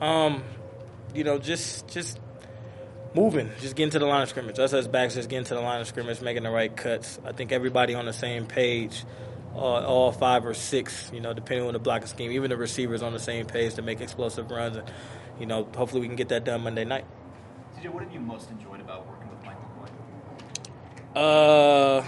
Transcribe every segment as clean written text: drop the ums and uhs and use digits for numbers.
Just moving, just getting to the line of scrimmage. Us as backs, just getting to the line of scrimmage, making the right cuts. I think everybody on the same page, all 5 or 6, depending on the blocking scheme. Even the receivers on the same page to make explosive runs. And, hopefully we can get that done Monday night. CJ, what have you most enjoyed about working with Mike McCoy?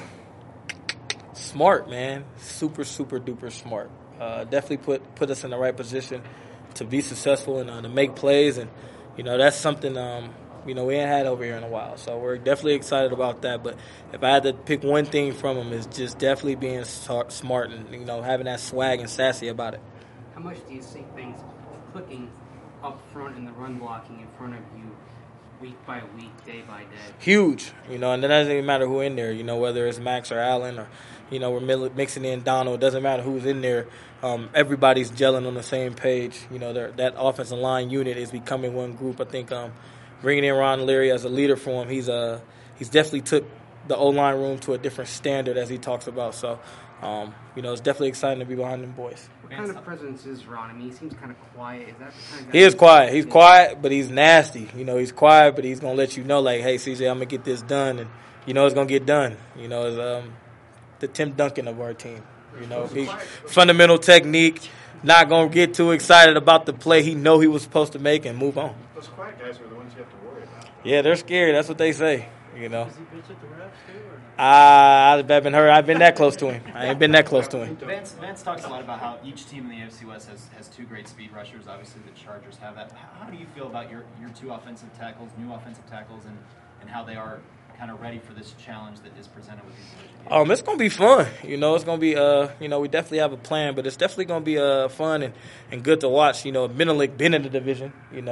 Smart, man. Super, super duper smart. Definitely put us in the right position to be successful and to make plays. And, that's something, we ain't had over here in a while. So we're definitely excited about that. But if I had to pick one thing from him, is just definitely being smart and, having that swag and sassy about it. How much do you see things clicking up front in the run blocking in front of you week by week, day by day? Huge, and it doesn't even matter who in there, whether it's Max or Allen or, we're mixing in Donald. It doesn't matter who's in there. Everybody's gelling on the same page. That offensive line unit is becoming one group. I think bringing in Ron Leary as a leader for him, he's definitely took the O-line room to a different standard as he talks about. So, it's definitely exciting to be behind them boys. What kind of presence is Ron? I mean, he seems kind of quiet. Is that the kind of guy? He is quiet. He's quiet, but he's nasty. He's quiet, but he's going to let you know, like, hey, CJ, I'm going to get this done. And, it's going to get done. It's the Tim Duncan of our team. He fundamental technique, not going to get too excited about the play he know he was supposed to make and move on. Those quiet guys are the ones you have to worry about. Yeah, they're scared. That's what they say, Does he pitch at the refs, too? Or no? I've been hurt. I've been that close to him. I ain't been that close to him. Vance talks a lot about how each team in the AFC West has 2 great speed rushers. Obviously, the Chargers have that. How do you feel about your 2 offensive tackles, new offensive tackles, and how they are kind of ready for this challenge that is presented with these division games? It's going to be fun. It's going to be, we definitely have a plan, but it's definitely going to be fun and good to watch. Menelik been in the division.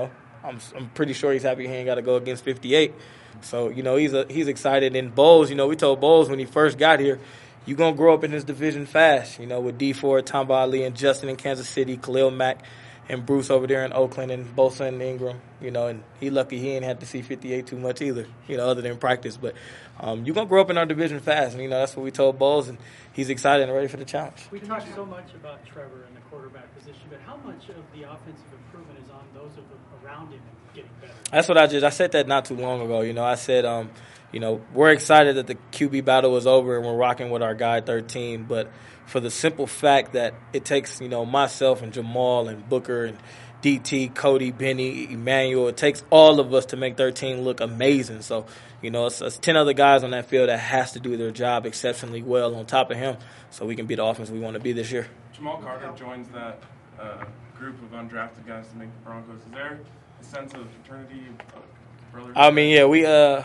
I'm pretty sure he's happy he ain't got to go against 58. So, he's excited. And Bowles, we told Bowles when he first got here, you're going to grow up in this division fast, with D Ford, Tamba Ali, and Justin in Kansas City, Khalil Mack, and Bruce over there in Oakland, and Bosa and Ingram, and he lucky he ain't had to see 58 too much either, other than practice. But you're going to grow up in our division fast, and, that's what we told Bowles, and he's excited and ready for the challenge. We talked so much about Trevor and the quarterback position, but how much of the offensive improvement is on those around him and getting better? That's what I said that not too long ago. I said, we're excited that the QB battle was over and we're rocking with our guy 13, but for the simple fact that it takes, myself and Jamal and Booker and DT, Cody, Benny, Emmanuel, it takes all of us to make 13 look amazing. So, it's 10 other guys on that field that has to do their job exceptionally well on top of him so we can be the offense we want to be this year. Jamal Carter joins that group of undrafted guys to make the Broncos. Is there a sense of fraternity, brotherhood? I mean, yeah,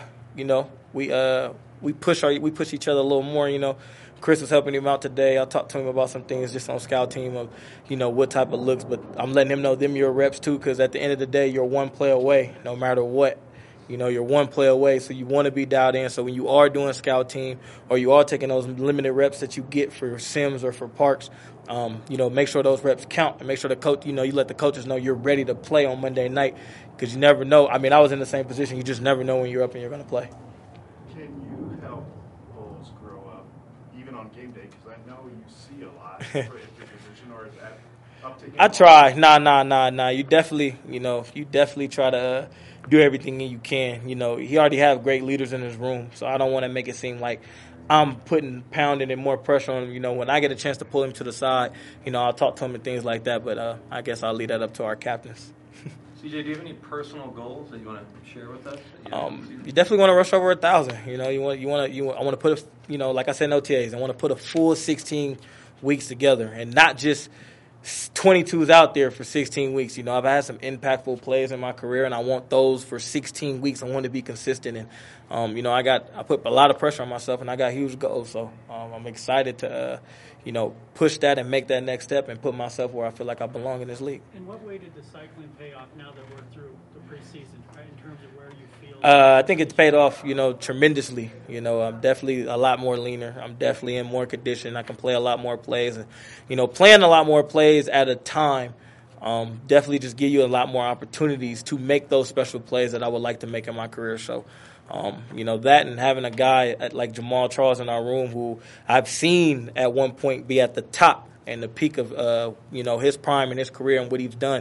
we push each other a little more. Chris was helping him out today. I talked to him about some things just on scout team of, what type of looks. But I'm letting him know them your reps too, because at the end of the day, you're one play away, no matter what. You're one play away, so you want to be dialed in. So when you are doing scout team or you are taking those limited reps that you get for Sims or for Parks, make sure those reps count and make sure the coach, you let the coaches know you're ready to play on Monday night, because you never know. I mean, I was in the same position. You just never know when you're up and you're going to play. Can you help Bowles grow up, even on game day? Because I know you see a lot at your position, or is that up to him? I try. Nah. You definitely try to do everything you can. He already have great leaders in his room, so I don't want to make it seem like I'm pounding and more pressure on him. When I get a chance to pull him to the side, I'll talk to him and things like that. But I guess I'll leave that up to our captains. CJ, do you have any personal goals that you want to share with us? You definitely want to rush over 1,000. I want to put like I said in OTAs, I want to put a full 16 weeks together and not just 22s out there for 16 weeks. I've had some impactful plays in my career, and I want those for 16 weeks. I want to be consistent, and I put a lot of pressure on myself, and I got huge goals. So I'm excited to push that and make that next step and put myself where I feel like I belong in this league. In what way did the cycling pay off now that we're through the preseason, right, in terms of where you feel? I think it's paid off, tremendously. I'm definitely a lot more leaner. I'm definitely in more condition. I can play a lot more plays. And, playing a lot more plays at a time definitely just give you a lot more opportunities to make those special plays that I would like to make in my career. So, that and having a guy like Jamal Charles in our room who I've seen at one point be at the top and the peak of, his prime in his career and what he's done.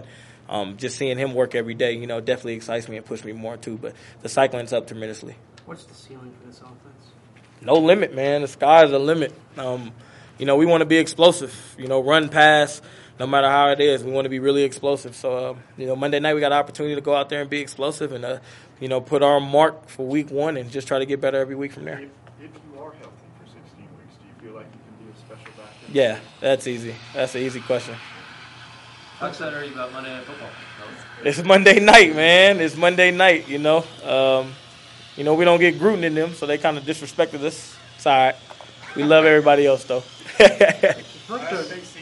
just seeing him work every day, definitely excites me and pushes me more too. But the cycling's up tremendously. What's the ceiling for this offense? No limit, man. The sky's the limit. We want to be explosive. Run, pass, no matter how it is. We want to be really explosive. So, Monday night we got an opportunity to go out there and be explosive and, put our mark for week 1 and just try to get better every week from there. If you are healthy for 16 weeks, do you feel like you can be a special back end? Yeah, that's easy. That's an easy question. How excited are you about Monday Night Football? It's Monday night, man. It's Monday night, we don't get Gruden in them, so they kind of disrespected us. It's all right. We love everybody else, though. Last big